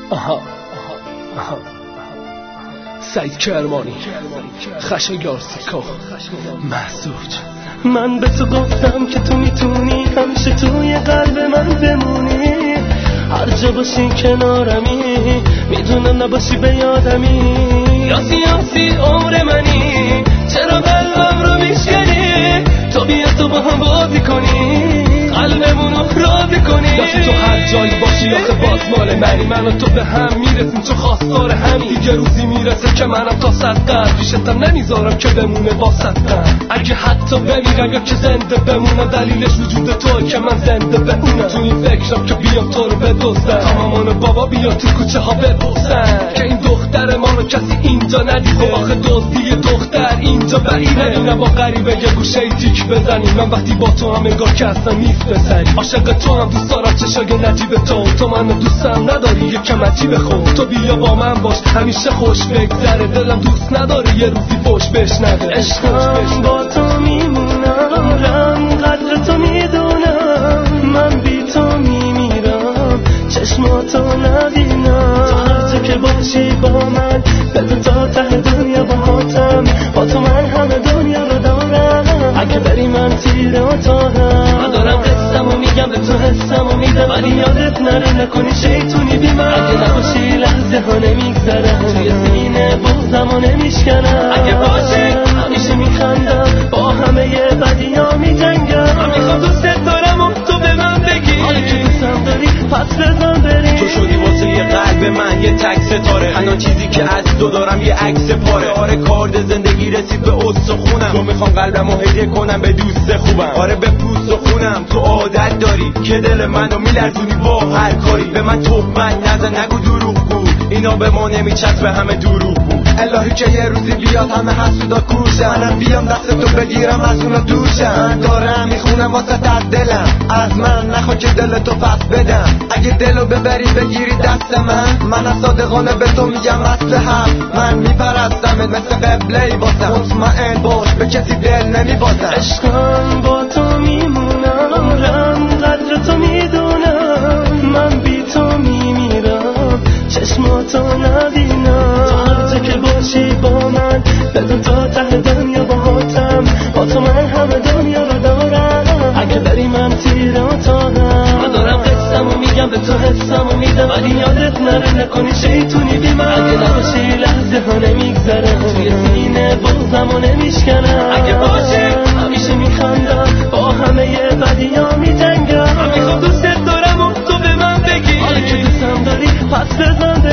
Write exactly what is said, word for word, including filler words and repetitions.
آها آها سعید کرمانی خشایار سیکو محسوج. من به تو گفتم که تو میتونی همیشه توی قلب من بمونی، هر جا باشی کنارمی، میدونم نباشی به یادمی. یاسی یاسی عمر منی، چرا قلبم رو میشکنی؟ تو بیا تو با هم بازی کنی، قلبمونو راضی کنی. یاسی تو هر جایی باشی آخه باز مال منی، من و تو به هم میرسیم چون خواستار همین. دیگه روزی میرسه که منم تا صد قرد پیشتم نمیذارم که بمونه واسطم. اگه حتی بمیرم یا که زنده بمونم، دلیلش وجود تو که من زنده بمونم. تو این فکرم که بیام تو رو بدزدم، مامان و بابا بیا تو کوچه ها بپرسن که این دختر ما رو کسی اینجا ندیده. آخه دزدی دختر اینجا بعیده، ندونه با غریبه یه گوشه تیک بزنی. من وقتی با تو هم انگار که اصلا نیست بزنی. عاشق تو هم دوست دارم چشای نجیب تو، تو منو دوستم نداری یکم عجیب خود. تو بیا با من باش همیشه خوش بگذره، دلم دوست نداره یه روزی فوش بشنوه. عشقم با تو میمونم، قدر تو میدونم، من بی تو میمیرم، چشماتو نبینم. تو هر جا که باشی با من، بدون تا ته دنیا باهاتم، با تو من همه دنیا رو دارم. اگه بری من تیر اتاقم، من دارم قصه‌مو میگم به تو حسمو میدم، ولی یادت نره نکنی شیطونی بی من. اگه نباشی لحظه ها نمیگذرم، توی سینه بغضمو نمیشکنم. اگه باشی همیشه میخندم، با همه ی بدی‌ها میجنگم. من میخوام دوستت دارم و تو به من بگی، حالا که دوستم داری پس بزن بریم. تو شدی واسه یه قلب من یه تک ستاره، تنها چیزی که از تو دارم یه عکس پاره. آره کارد زندگی رسید به استخونم، تو میخوام قلبمو هدیه کنم به دوست خوبم. آره به پوست و خونم تو عادت داری که دل منو میلرزونی با هر کاری. به من تهمت نزن نگو دروغ بود، اینا به ما نمیچسبه همه دروغ بود. الهی که یه روزی بیاد همه حسودا کوشن، منم بیام دست تو بگیرم از اونا دوشم. من دارم میخونم واسه از دلم، از من نخوا که دل تو پس بدم. اگه دلو ببری بگیری دست من، من از صادقانه به تو میگم اصل هم. من میپرستمت مثل قبله واسم، مطمئن باش به کسی دل نمیبازم. عشقم با تو میمونم، قدر تو میدونم، من بی تو میمیرم، چشماتو نبینم. تو هر جا که باشی با من، بدون تا ته دنیا باهاتم، با تو من همه دنیا رو دارم. اگه بری من تیر اتاقم، من دارم قصه‌مو میگم به تو حسمو میدم، ولی یادت نره نکنی شیطونی بی من. اگه نباشی لحظه ها نمیگذرم، توی سینه بغضمو نمیشکنم. اگه باشی همیشه میخندم، با همه ی بدی‌ها میجنگم. من میخوام دوستت دارم و تو به من بگی، حالا که دوستم داری پس بزن.